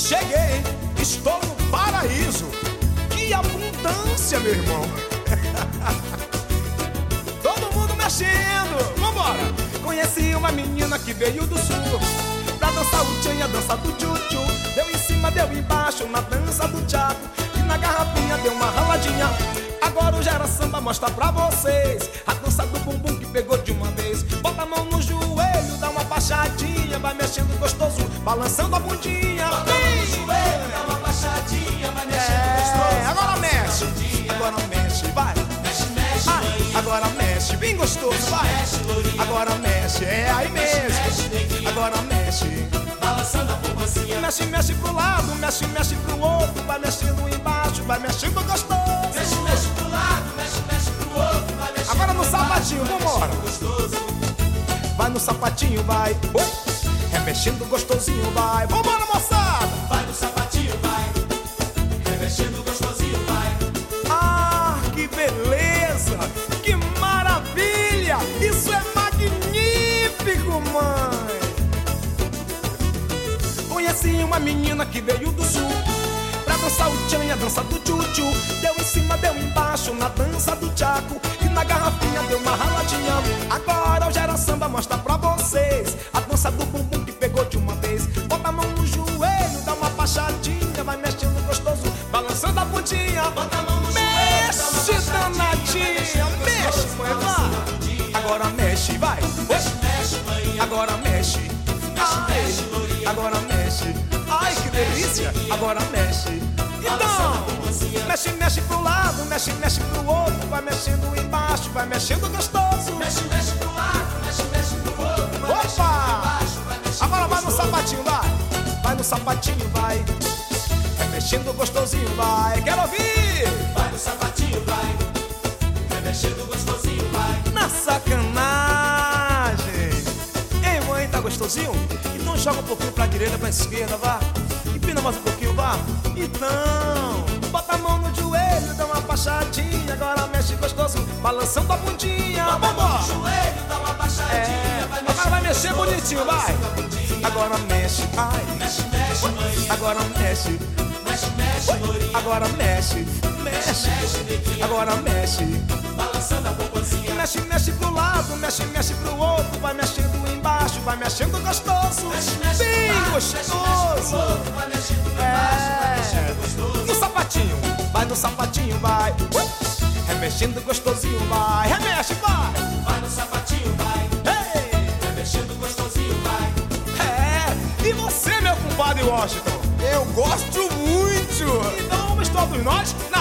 Cheguei, estou no paraíso. Que abundância, meu irmão. Todo mundo mexendo, vambora. Conheci uma menina que veio do sul pra dançar o tchan e a dança do tchu-tchu. Deu em cima, deu embaixo na dança do tchaco, e na garrafinha deu uma raladinha. Agora o Gera Samba mostra pra vocês a dança do bumbum que pegou de uma vez. Bota a mão no joelho, dá uma baixadinha, vai mexendo gostoso, balançando a bundinha. Bota a mão no joelho, dá uma baixadinha, vai mexendo gostoso. Agora mexe, agora mexe, vai. Mexe, mexe, Ai, agora mexe, bem gostoso, vai. Agora mexe, aí mesmo. Agora mexe, balançando a poupancinha. mexe, mexe pro lado, mexe, mexe pro outro, vai mexendo embaixo, vai mexendo gostoso. Mexe, mexe pro lado, mexe, mexe pro outro, vai mexendo. Agora no sapatinho, vambora. Gostoso. Vai no sapatinho, vai. Remexendo gostosinho, vai. Vambora, moçada. Vai no sapatinho, vai. Remexendo gostosinho, vai. Ah, que beleza! Que maravilha! Isso é magnífico, mãe! Conheci uma menina que veio do sul pra dançar o tchan e a dança do tchu-tchu. Deu em cima, deu embaixo na dança do tchaco, e na garrafinha deu uma raladinha. Agora o Gera Samba mostra pra vocês a dança do bumbum que pegou de uma vez. Bota a mão no joelho, dá uma baixadinha, vai mexendo gostoso, balançando a bundinha. Bota a mão no Mexe, danadinha, mexe, mãe, vai. Agora mexe, vai. Mexe, mexe, mãe. Agora mexe. mexe, lourinha. Agora mexe. Ai, que delícia. Agora mexe. Então, mexe, mexe pro lado, mexe, mexe pro outro, vai mexendo embaixo, vai mexendo gostoso. Mexe, mexe pro lado, mexe, mexe pro outro, vai mexendo Opa! embaixo, vai mexendo Agora vai no gostoso. sapatinho, vai. Vai no sapatinho, vai. Vai mexendo gostosinho, vai. Quero ouvir. Vai no sapatinho, vai. Vai mexendo gostosinho, vai. Na sacanagem. Ei, mãe, tá gostosinho? Então joga um pouquinho pra direita, pra esquerda, vá. Empina mais um pouquinho, vá. Então, bota a mão no joelho, dá uma baixadinha. Agora mexe gostoso, balançando a bundinha. Bota a mão no Vamos. joelho, dá uma baixadinha. Agora vai mexer gostoso, bonitinho, vai. balançando a bundinha. Agora mexe, ai. Mexe, mexe, mãe. Agora mexe. Mexe, mexe, lourinha. Agora mexe, mexe. Mexe, neguinha. Agora mexe. Balançando a poupancinha. Mexe, mexe pro lado, mexe, mexe pro outro, vai mexendo embaixo, vai mexendo gostoso, Mexe, mexe bem pro lado, mexe, mexe pro gostoso. outro, vai mexendo embaixo, vai mexendo gostoso. No sapatinho, vai no sapatinho, vai. Remexendo gostosinho, vai. Remexe, vai. Vai no sapatinho, vai. Ei, Vai mexendo gostosinho, vai. e você, meu compadre Washington? Eu gosto muito! Então vamos todos nós